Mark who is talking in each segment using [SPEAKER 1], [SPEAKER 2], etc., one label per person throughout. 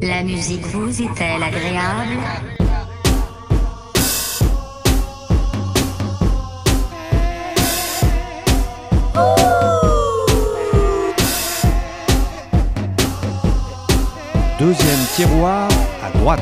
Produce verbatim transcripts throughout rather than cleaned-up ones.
[SPEAKER 1] La musique vous est-elle agréable ?
[SPEAKER 2] Deuxième tiroir à droite.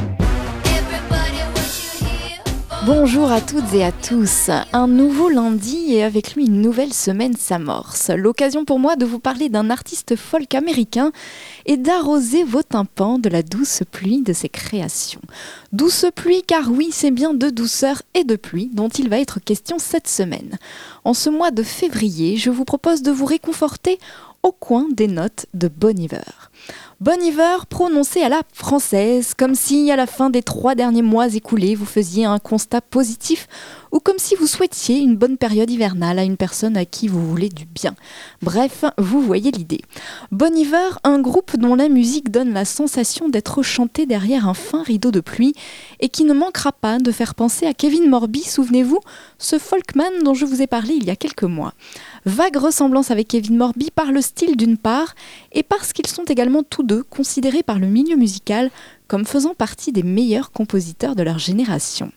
[SPEAKER 3] Bonjour à toutes et à tous. Un nouveau lundi et avec lui une nouvelle semaine s'amorce. L'occasion pour moi de vous parler d'un artiste folk américain et d'arroser vos tympans de la douce pluie de ses créations. Douce pluie car oui, c'est bien de douceur et de pluie dont il va être question cette semaine. En ce mois de février, je vous propose de vous réconforter au coin des notes de Bon Iver. Bon Iver prononcé à la française, comme si à la fin des trois derniers mois écoulés, vous faisiez un constat positif ou comme si vous souhaitiez une bonne période hivernale à une personne à qui vous voulez du bien. Bref, vous voyez l'idée. Bon Iver, un groupe dont la musique donne la sensation d'être chantée derrière un fin rideau de pluie et qui ne manquera pas de faire penser à Kevin Morby, souvenez-vous, ce folkman dont je vous ai parlé il y a quelques mois. Vague ressemblance avec Kevin Morby par le style d'une part et parce qu'ils sont également tous deux considérés par le milieu musical comme faisant partie des meilleurs compositeurs de leur génération.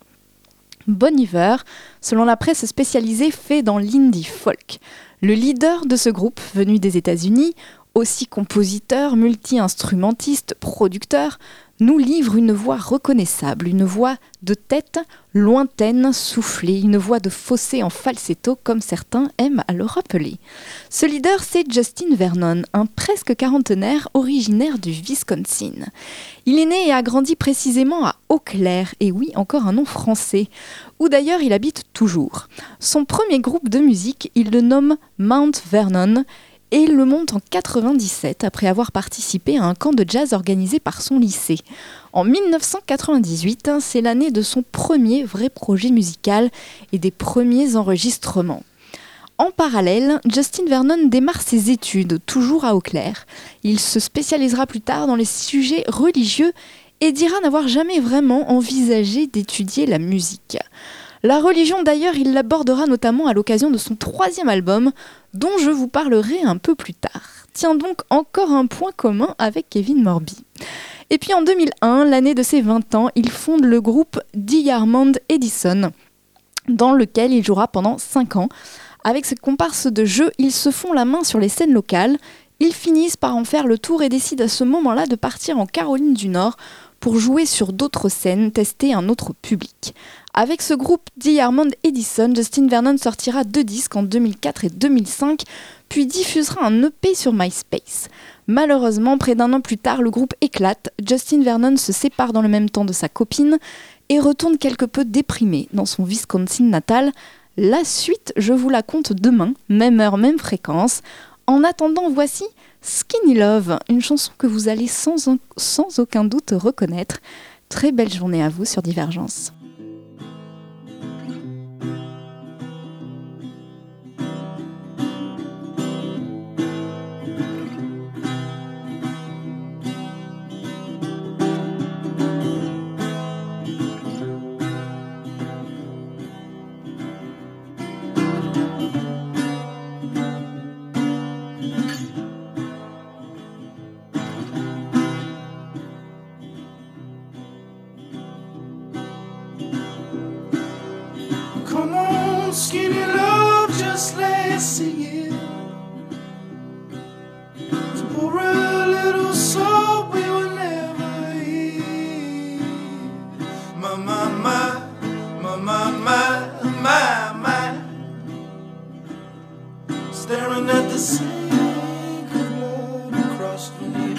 [SPEAKER 3] Bon Iver, selon la presse spécialisée, fait dans l'indie folk. Le leader de ce groupe, venu des États-Unis, aussi compositeur, multi-instrumentiste, producteur, nous livre une voix reconnaissable, une voix de tête lointaine, soufflée, une voix de fossé en falsetto comme certains aiment à le rappeler. Ce leader, c'est Justin Vernon, un presque quarantenaire originaire du Wisconsin. Il est né et a grandi précisément à Eau Claire, et oui, encore un nom français, où d'ailleurs il habite toujours. Son premier groupe de musique, il le nomme Mount Vernon, et le monte en quatre-vingt-dix-sept après avoir participé à un camp de jazz organisé par son lycée. En dix-neuf cent quatre-vingt-dix-huit, c'est l'année de son premier vrai projet musical et des premiers enregistrements. En parallèle, Justin Vernon démarre ses études, toujours à Eau Claire. Il se spécialisera plus tard dans les sujets religieux et dira n'avoir jamais vraiment envisagé d'étudier la musique. La religion d'ailleurs, il l'abordera notamment à l'occasion de son troisième album, dont je vous parlerai un peu plus tard. Tiens donc encore un point commun avec Kevin Morby. Et puis en deux mille un, l'année de ses vingt ans, il fonde le groupe Diarmond Edison, dans lequel il jouera pendant cinq ans. Avec ses comparses de jeu, ils se font la main sur les scènes locales, ils finissent par en faire le tour et décident à ce moment-là de partir en Caroline du Nord pour jouer sur d'autres scènes, tester un autre public. Avec ce groupe Diarmond Edison, Justin Vernon sortira deux disques en deux mille quatre et deux mille cinq, puis diffusera un E P sur MySpace. Malheureusement, près d'un an plus tard, le groupe éclate, Justin Vernon se sépare dans le même temps de sa copine et retourne quelque peu déprimé dans son Wisconsin natal. La suite, je vous la conte demain, même heure, même fréquence. En attendant, voici Skinny Love, une chanson que vous allez sans, sans aucun doute reconnaître. Très belle journée à vous sur Divergence.
[SPEAKER 4] Skinny love, just let's sing it. To pour a little soul we will never hear. My, my, my, my, my, my, my, my. Staring at the sink of blood across the knee.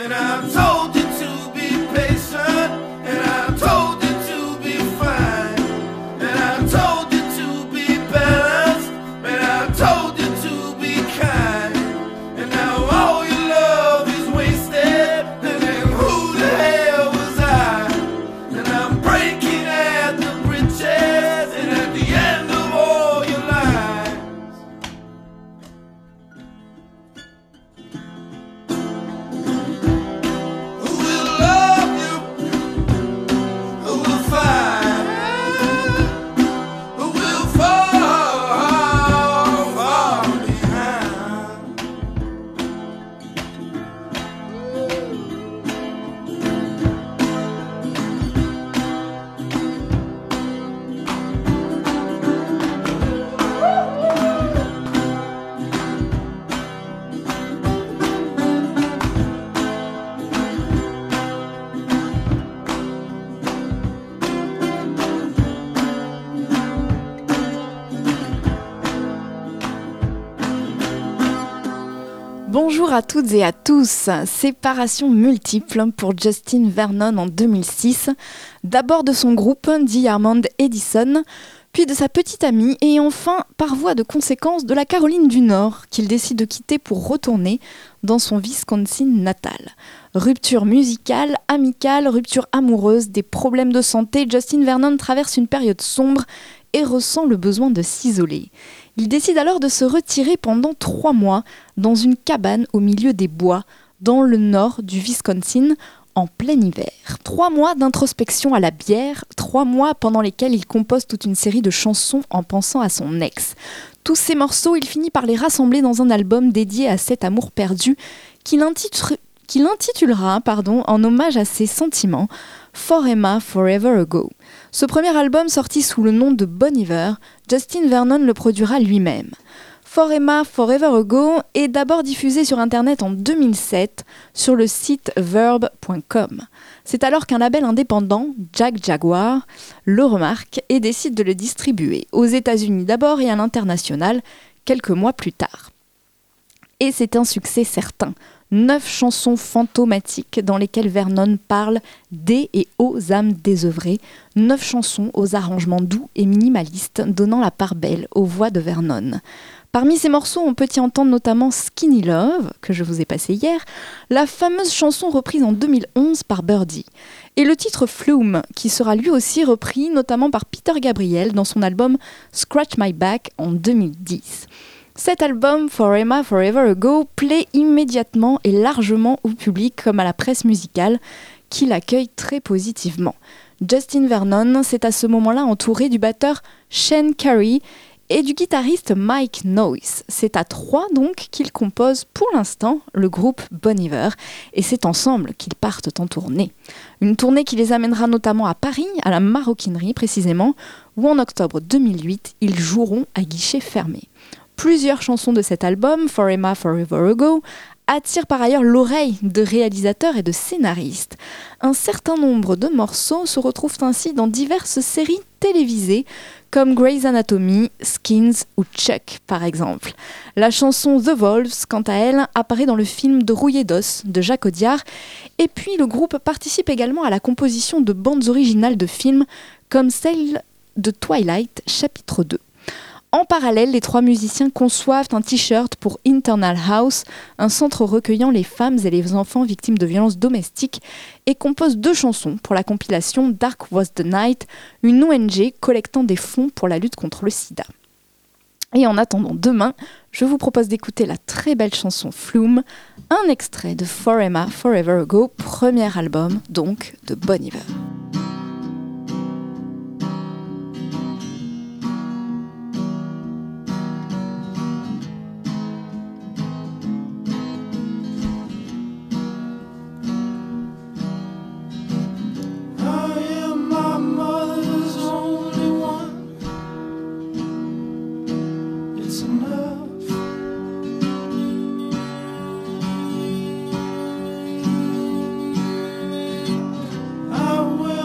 [SPEAKER 4] And I told you to be patient, and I told you to be fine, and I told you to be balanced, and I told you to be kind. And now all your love is wasted, and then who the hell was I? And I'm breaking at the bridges, and at the end of all your lies. Who will love you? Who will fight? Who will fall, fall behind?
[SPEAKER 3] Bonjour à toutes et à tous. Séparation multiple pour Justin Vernon en deux mille six. D'abord de son groupe Diamond Edison, puis de sa petite amie et enfin, par voie de conséquence, de la Caroline du Nord qu'il décide de quitter pour retourner dans son Wisconsin natal. Rupture musicale, amicale, rupture amoureuse, des problèmes de santé, Justin Vernon traverse une période sombre et ressent le besoin de s'isoler. Il décide alors de se retirer pendant trois mois dans une cabane au milieu des bois, dans le nord du Wisconsin, en plein hiver. Trois mois d'introspection à la bière, trois mois pendant lesquels il compose toute une série de chansons en pensant à son ex. Tous ces morceaux, il finit par les rassembler dans un album dédié à cet amour perdu qu'il intitule- qu'il intitulera pardon, en hommage à ses sentiments, For Emma Forever Ago. Ce premier album sorti sous le nom de Bon Iver, Justin Vernon le produira lui-même. For Emma Forever Ago est d'abord diffusé sur internet en deux mille sept sur le site verb point com. C'est alors qu'un label indépendant, Jack Jaguar, le remarque et décide de le distribuer aux États-Unis d'abord et à l'international quelques mois plus tard. Et c'est un succès certain. Neuf chansons fantomatiques dans lesquelles Vernon parle des et aux âmes désœuvrées. Neuf chansons aux arrangements doux et minimalistes, donnant la part belle aux voix de Vernon. Parmi ces morceaux, on peut y entendre notamment Skinny Love, que je vous ai passé hier, la fameuse chanson reprise en deux mille onze par Birdie, et le titre Flume, qui sera lui aussi repris notamment par Peter Gabriel dans son album Scratch My Back en deux mille dix. Cet album, For Emma Forever Ago, plaît immédiatement et largement au public comme à la presse musicale, qui l'accueille très positivement. Justin Vernon s'est à ce moment-là entouré du batteur Shane Carey et du guitariste Mike Noyce. C'est à trois donc qu'ils composent pour l'instant le groupe Bon Iver, et c'est ensemble qu'ils partent en tournée. Une tournée qui les amènera notamment à Paris, à la Maroquinerie précisément, où en octobre deux mille huit, ils joueront à guichet fermé. Plusieurs chansons de cet album, For Emma Forever Ago, attirent par ailleurs l'oreille de réalisateurs et de scénaristes. Un certain nombre de morceaux se retrouvent ainsi dans diverses séries télévisées, comme Grey's Anatomy, Skins ou Chuck par exemple. La chanson The Wolves, quant à elle, apparaît dans le film de Rouillé d'os de Jacques Audiard, et puis le groupe participe également à la composition de bandes originales de films, comme celle de Twilight, chapitre deux. En parallèle, les trois musiciens conçoivent un t-shirt pour Internal House, un centre recueillant les femmes et les enfants victimes de violences domestiques, et composent deux chansons pour la compilation Dark Was the Night, une O N G collectant des fonds pour la lutte contre le sida. Et en attendant demain, je vous propose d'écouter la très belle chanson Flume, un extrait de For Emma Forever Ago, premier album donc de Bon Iver.
[SPEAKER 4] I will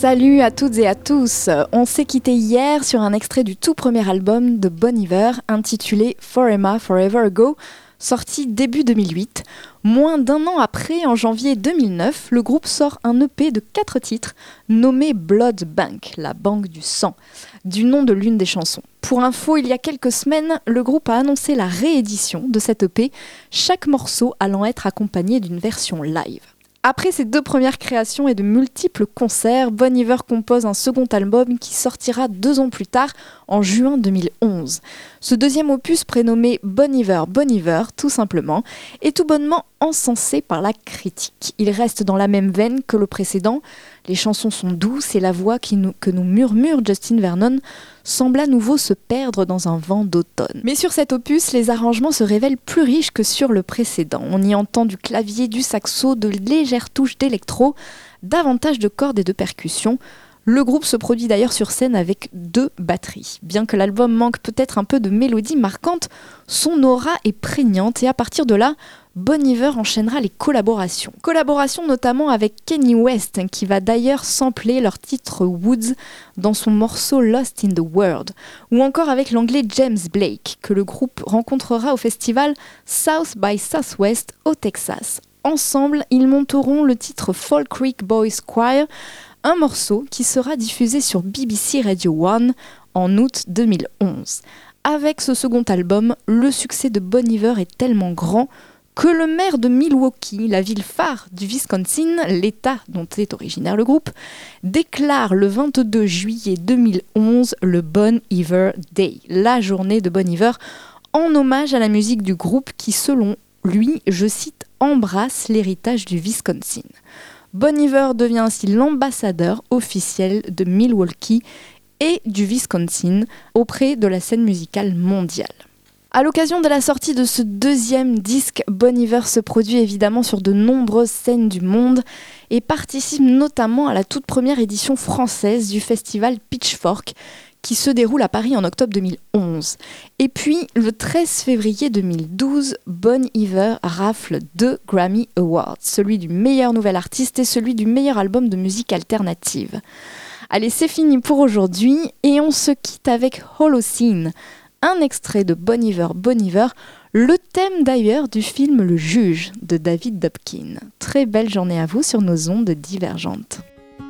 [SPEAKER 3] Salut à toutes et à tous. On s'est quitté hier sur un extrait du tout premier album de Bon Iver intitulé For Emma Forever Ago, sorti début deux mille huit. Moins d'un an après, en janvier deux mille neuf, le groupe sort un E P de quatre titres nommé Blood Bank, la banque du sang, du nom de l'une des chansons. Pour info, il y a quelques semaines, le groupe a annoncé la réédition de cet E P, chaque morceau allant être accompagné d'une version live. Après ses deux premières créations et de multiples concerts, Bon Iver compose un second album qui sortira deux ans plus tard, en juin deux mille onze. Ce deuxième opus, prénommé Bon Iver, Bon Iver, tout simplement, est tout bonnement encensé par la critique. Il reste dans la même veine que le précédent. Les chansons sont douces et la voix qui nous, que nous murmure Justin Vernon semble à nouveau se perdre dans un vent d'automne. Mais sur cet opus, les arrangements se révèlent plus riches que sur le précédent. On y entend du clavier, du saxo, de légères touches d'électro, davantage de cordes et de percussions. Le groupe se produit d'ailleurs sur scène avec deux batteries. Bien que l'album manque peut-être un peu de mélodie marquante, son aura est prégnante et à partir de là, Bon Iver enchaînera les collaborations. Collaborations notamment avec Kanye West, qui va d'ailleurs sampler leur titre Woods dans son morceau Lost in the World, ou encore avec l'anglais James Blake, que le groupe rencontrera au festival South by Southwest au Texas. Ensemble, ils monteront le titre Fall Creek Boys Choir, un morceau qui sera diffusé sur B B C Radio un en août deux mille onze. Avec ce second album, le succès de Bon Iver est tellement grand que le maire de Milwaukee, la ville phare du Wisconsin, l'État dont est originaire le groupe, déclare le vingt-deux juillet deux mille onze le Bon Iver Day, la journée de Bon Iver, en hommage à la musique du groupe qui, selon lui, je cite, embrasse l'héritage du Wisconsin. Bon Iver devient ainsi l'ambassadeur officiel de Milwaukee et du Wisconsin auprès de la scène musicale mondiale. À l'occasion de la sortie de ce deuxième disque, Bon Iver se produit évidemment sur de nombreuses scènes du monde et participe notamment à la toute première édition française du festival Pitchfork qui se déroule à Paris en octobre deux mille onze. Et puis, le treize février deux mille douze, Bon Iver rafle deux Grammy Awards, celui du meilleur nouvel artiste et celui du meilleur album de musique alternative. Allez, c'est fini pour aujourd'hui et on se quitte avec Holocene, un extrait de Bon Iver, Bon Iver, le thème d'ailleurs du film Le Juge de David Dobkin. Très belle journée à vous sur nos ondes divergentes.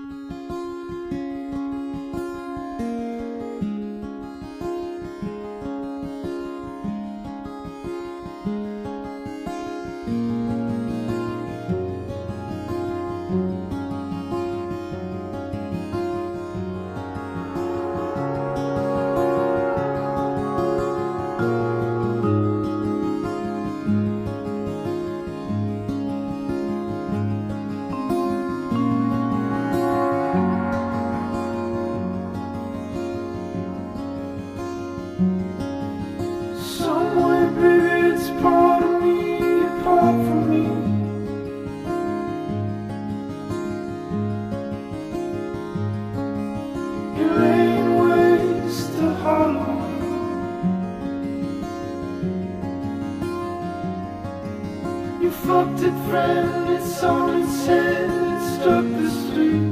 [SPEAKER 4] You fucked it, friend, it's on its head, it struck the street.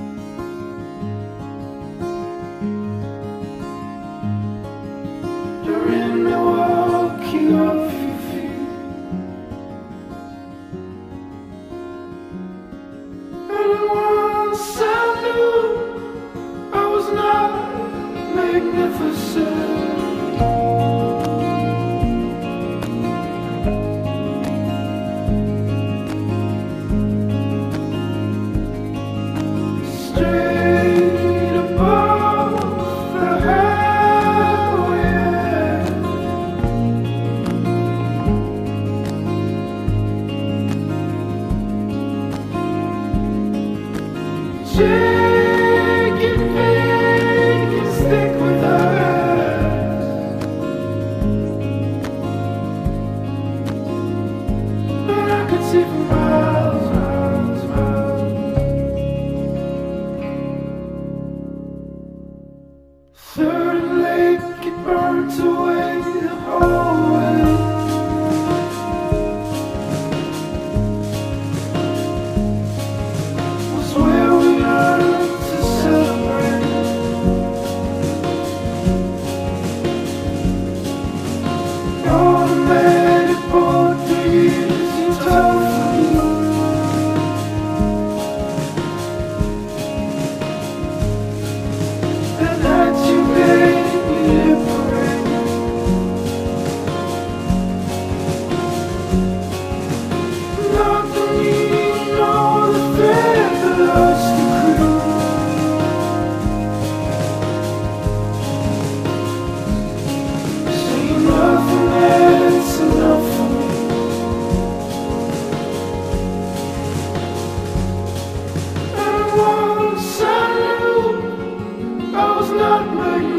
[SPEAKER 4] You're in Milwaukee off your feet. And once I knew I was not magnificent.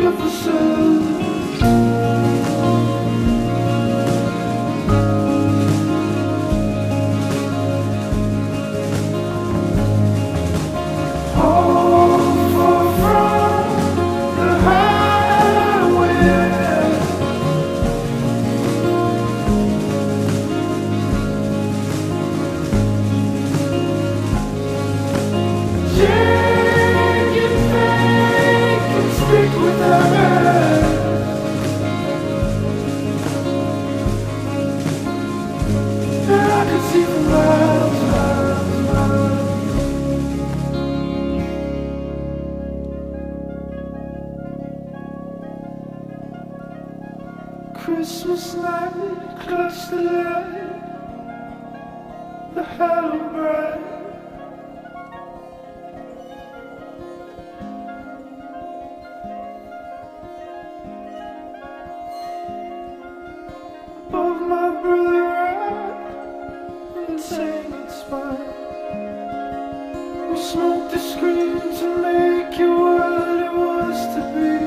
[SPEAKER 4] Christmas night, clutch the light, the hollow bright. Above my brother I, insane and spine. We smoked the screen to make you what it was to be.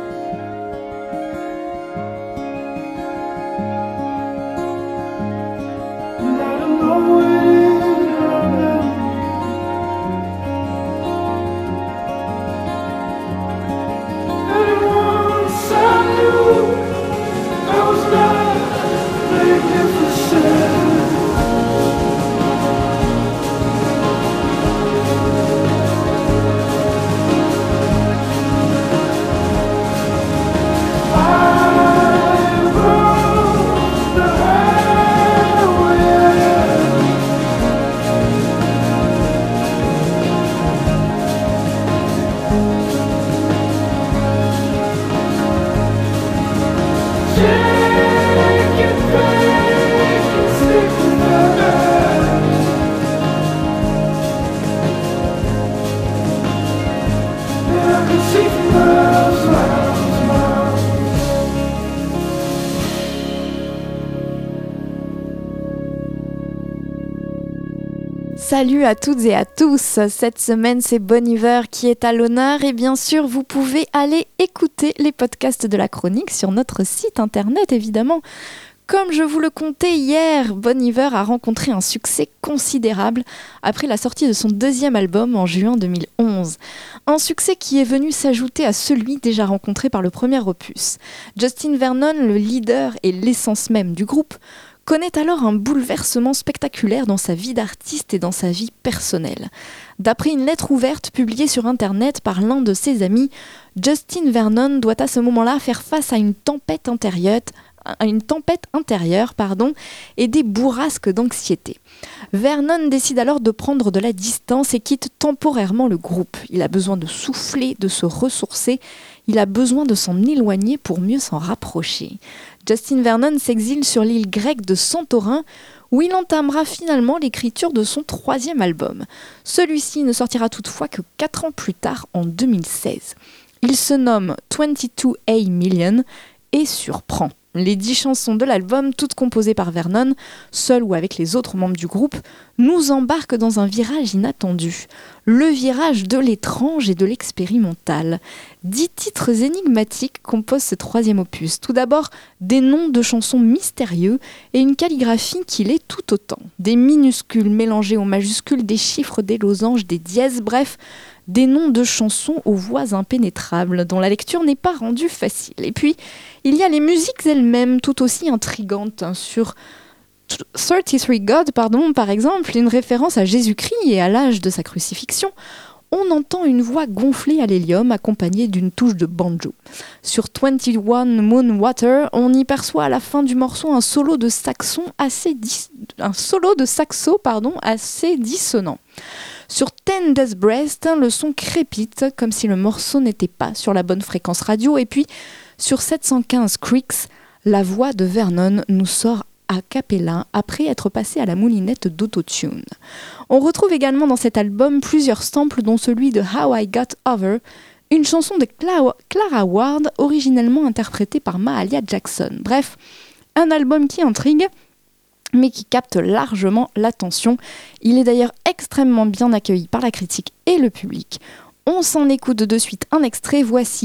[SPEAKER 3] Salut à toutes et à tous, cette semaine c'est Bon Iver qui est à l'honneur et bien sûr vous pouvez aller écouter les podcasts de la chronique sur notre site internet évidemment. Comme je vous le contais hier, Bon Iver a rencontré un succès considérable après la sortie de son deuxième album en juin deux mille onze. Un succès qui est venu s'ajouter à celui déjà rencontré par le premier opus. Justin Vernon, le leader et l'essence même du groupe, connaît alors un bouleversement spectaculaire dans sa vie d'artiste et dans sa vie personnelle. D'après une lettre ouverte publiée sur Internet par l'un de ses amis, Justin Vernon doit à ce moment-là faire face à une tempête intérieure, à une tempête intérieure pardon, et des bourrasques d'anxiété. Vernon décide alors de prendre de la distance et quitte temporairement le groupe. Il a besoin de souffler, de se ressourcer, il a besoin de s'en éloigner pour mieux s'en rapprocher. Justin Vernon s'exile sur l'île grecque de Santorin, où il entamera finalement l'écriture de son troisième album. Celui-ci ne sortira toutefois que quatre ans plus tard, en deux mille seize. Il se nomme vingt-deux A Million et surprend. Les dix chansons de l'album, toutes composées par Vernon, seul ou avec les autres membres du groupe, nous embarquent dans un virage inattendu. Le virage de l'étrange et de l'expérimental. Dix titres énigmatiques composent ce troisième opus. Tout d'abord, des noms de chansons mystérieux et une calligraphie qui l'est tout autant. Des minuscules mélangés aux majuscules, des chiffres, des losanges, des dièses, bref, des noms de chansons aux voix impénétrables, dont la lecture n'est pas rendue facile. Et puis, il y a les musiques elles-mêmes, tout aussi intrigantes. Sur thirty-three God, pardon, par exemple, une référence à Jésus-Christ et à l'âge de sa crucifixion, on entend une voix gonflée à l'hélium accompagnée d'une touche de banjo. Sur twenty-one Moon Water, on y perçoit à la fin du morceau un solo de saxon assez, dis... un solo de saxo, pardon, assez dissonant. Sur Ten Death Breast, le son crépite comme si le morceau n'était pas sur la bonne fréquence radio. Et puis, sur sept cent quinze Creeks, la voix de Vernon nous sort a cappella après être passé à la moulinette d'autotune. On retrouve également dans cet album plusieurs samples dont celui de How I Got Over, une chanson de Cla- Clara Ward originellement interprétée par Mahalia Jackson. Bref, un album qui intrigue mais qui capte largement l'attention. Il est d'ailleurs extrêmement bien accueilli par la critique et le public. On s'en écoute de suite un extrait, voici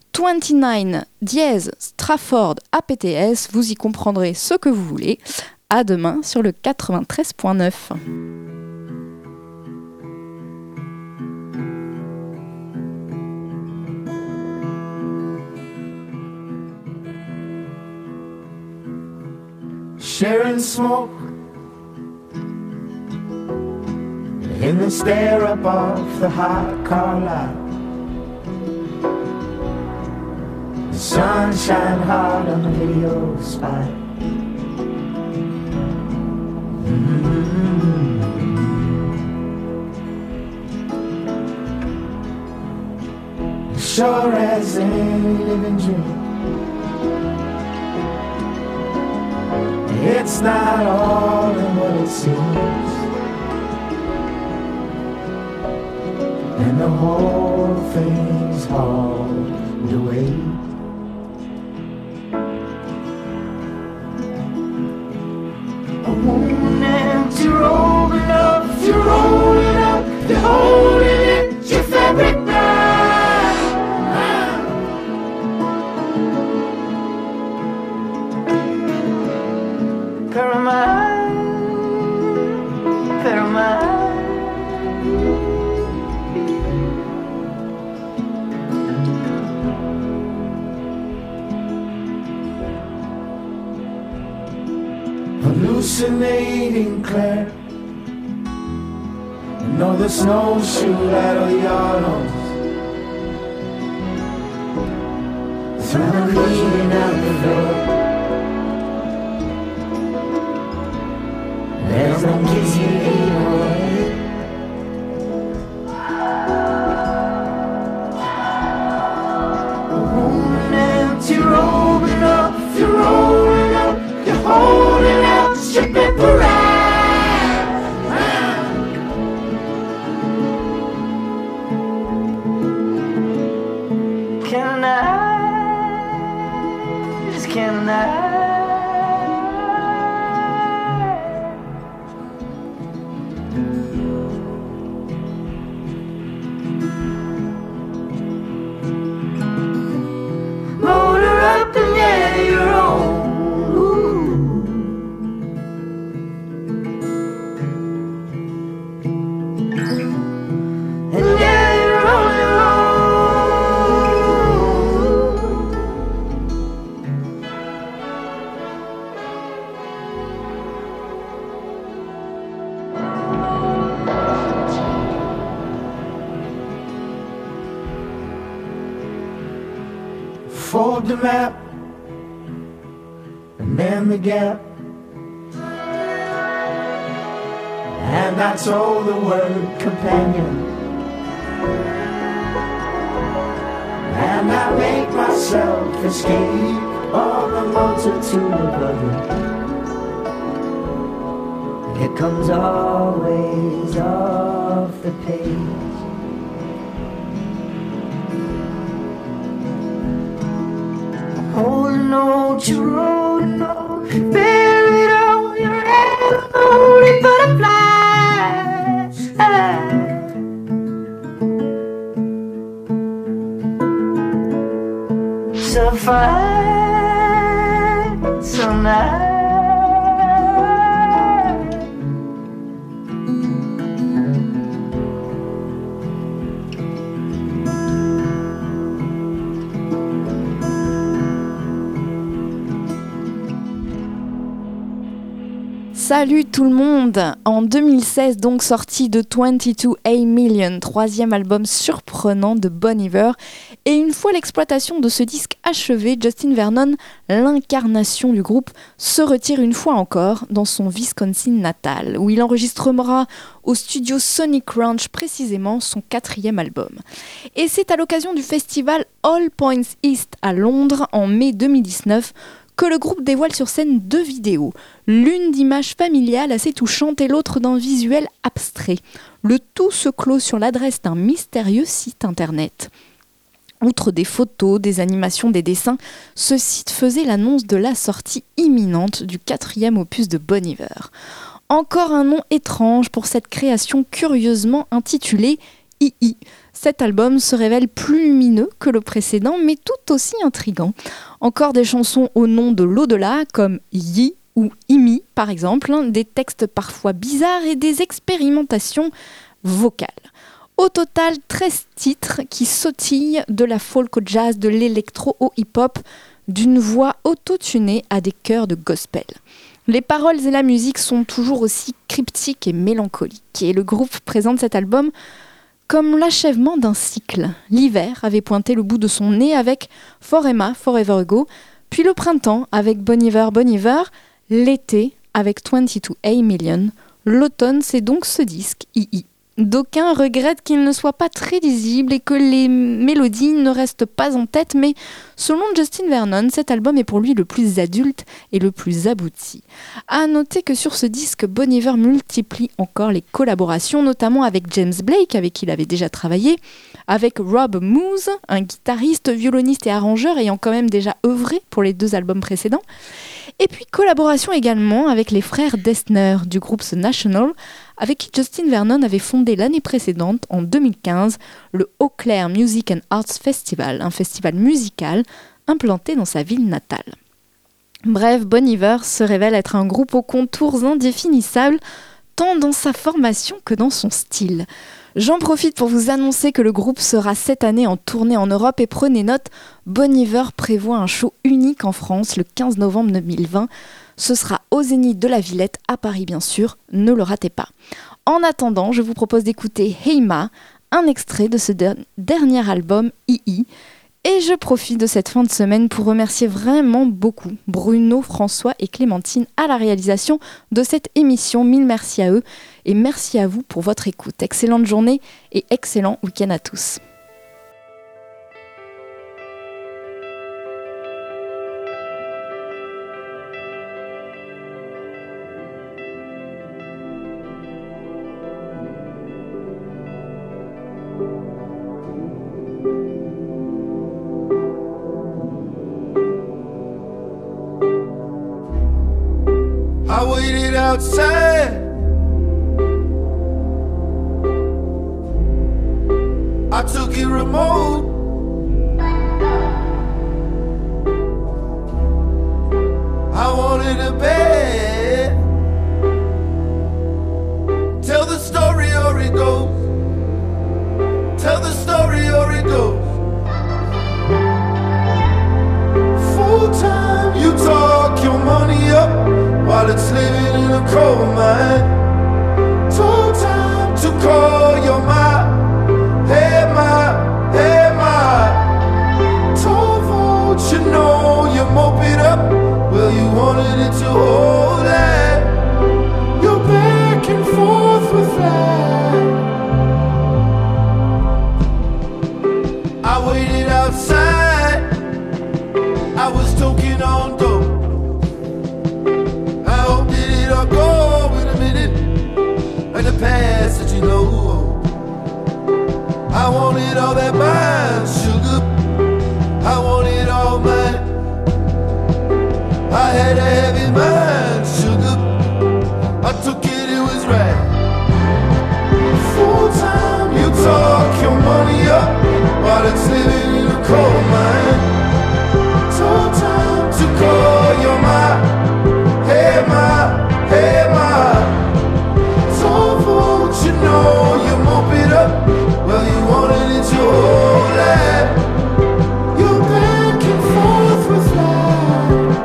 [SPEAKER 3] vingt-neuf dièse Stratford A P T S, vous y comprendrez ce que vous voulez. À demain sur le quatre-vingt-treize point neuf.
[SPEAKER 4] Sharing smoke in the stare up of the hot car lot. The sun shine hard on the video spot. Mm-hmm. Sure as any living dream, it's not all in what it seems, and the whole thing's hauled away. A woman empty rolling up, you're rolling up, you're holding it, your fabric now. Paramount, Paramount. Hallucinating Claire, you know the snowshoe rattle your nose. Through the leading out the door, there's no kissing anymore. A woman empty, rolling up, you're rolling up, you're holding out, stripping parade. Can I, just can I? Motor up and yeah, you're on. Ooh. And yeah, you're on your fold the map and man the gap, and I told the word companion, and I make myself escape all the multitude of others. It comes always off the page. Holding on to your rolling on, buried on your head, holding butterflies. So fine, so nice.
[SPEAKER 3] Salut tout le monde! En deux mille seize, donc sorti de vingt-deux A Million, troisième album surprenant de Bon Iver. Et une fois l'exploitation de ce disque achevée, Justin Vernon, l'incarnation du groupe, se retire une fois encore dans son Wisconsin natal, où il enregistrera au studio Sonic Ranch précisément son quatrième album. Et c'est à l'occasion du festival All Points East à Londres en mai deux mille dix-neuf que le groupe dévoile sur scène deux vidéos, l'une d'images familiales assez touchantes et l'autre d'un visuel abstrait. Le tout se clôt sur l'adresse d'un mystérieux site internet. Outre des photos, des animations, des dessins, ce site faisait l'annonce de la sortie imminente du quatrième opus de Bon Iver. Encore un nom étrange pour cette création curieusement intitulée I I. Cet album se révèle plus lumineux que le précédent, mais tout aussi intriguant. Encore des chansons au nom de l'au-delà, comme Yi ou Imi par exemple, des textes parfois bizarres et des expérimentations vocales. Au total, treize titres qui sautillent de la folk au jazz, de l'électro au hip-hop, d'une voix auto-tunée à des chœurs de gospel. Les paroles et la musique sont toujours aussi cryptiques et mélancoliques, et le groupe présente cet album comme l'achèvement d'un cycle. L'hiver avait pointé le bout de son nez avec For Emma, Forever Ago, puis le printemps avec Bon Iver, Bon Iver, l'été avec vingt-deux A Million. L'automne, c'est donc ce disque, I I. D'aucuns regrettent qu'il ne soit pas très lisible et que les mélodies ne restent pas en tête, mais selon Justin Vernon, cet album est pour lui le plus adulte et le plus abouti. À noter que sur ce disque, Bon Iver multiplie encore les collaborations, notamment avec James Blake, avec qui il avait déjà travaillé, avec Rob Moose, un guitariste, violoniste et arrangeur ayant quand même déjà œuvré pour les deux albums précédents. Et puis collaboration également avec les frères Dessner du groupe The National, avec qui Justin Vernon avait fondé l'année précédente, en deux mille quinze, le Eau Claire Music and Arts Festival, un festival musical implanté dans sa ville natale. Bref, Bon Iver se révèle être un groupe aux contours indéfinissables, tant dans sa formation que dans son style. J'en profite pour vous annoncer que le groupe sera cette année en tournée en Europe et prenez note, Bon Iver prévoit un show unique en France le quinze novembre deux mille vingt. Ce sera au Zénith de la Villette, à Paris bien sûr, ne le ratez pas. En attendant, je vous propose d'écouter Heima, un extrait de ce der- dernier album I I. Et je profite de cette fin de semaine pour remercier vraiment beaucoup Bruno, François et Clémentine à la réalisation de cette émission. Mille merci à eux et merci à vous pour votre écoute. Excellente journée et excellent week-end à tous.
[SPEAKER 4] I waited outside. I took it remote. I wanted a bed. Tell the story or it goes. Tell the story or it goes. Full time, you talk your money up while it's living in a coal mine. Took time to call your ma. Hey ma, hey ma. Told folks you know you mope it up. Well, you wanted it to hold that. You're back and forth with that. I waited outside. I was toking on dope. I'll go in a minute, in the past that you know. I wanted all that mine, sugar. I wanted all mine. I had a heavy mind, sugar. I took it, it was right. Full time, you talk your money up while it's living in a coal mine. Took time to call your mind. Hey, my. Hey ma, told folks you know you mope it up. Well, you wanted it to hold that. You're back and forth with that.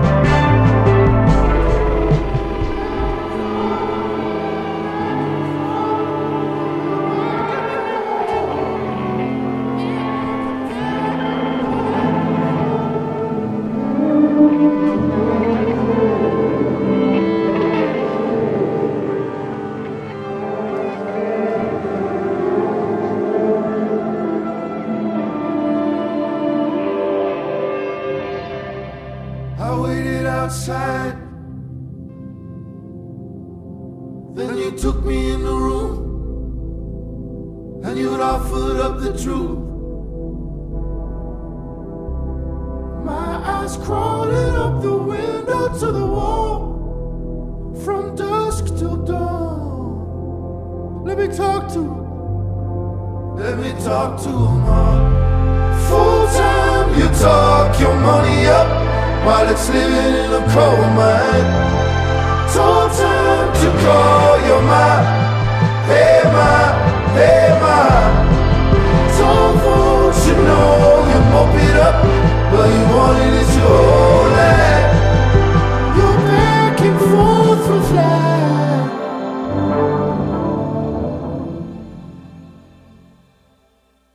[SPEAKER 4] Outside. Then you took me in the room and you'd offered up the truth. My eyes crawling up the window to the wall from dusk till dawn. Let me talk to her. Let me talk to them all. Full time, you talk your money up while it's living in a coal mine. It's all time to call.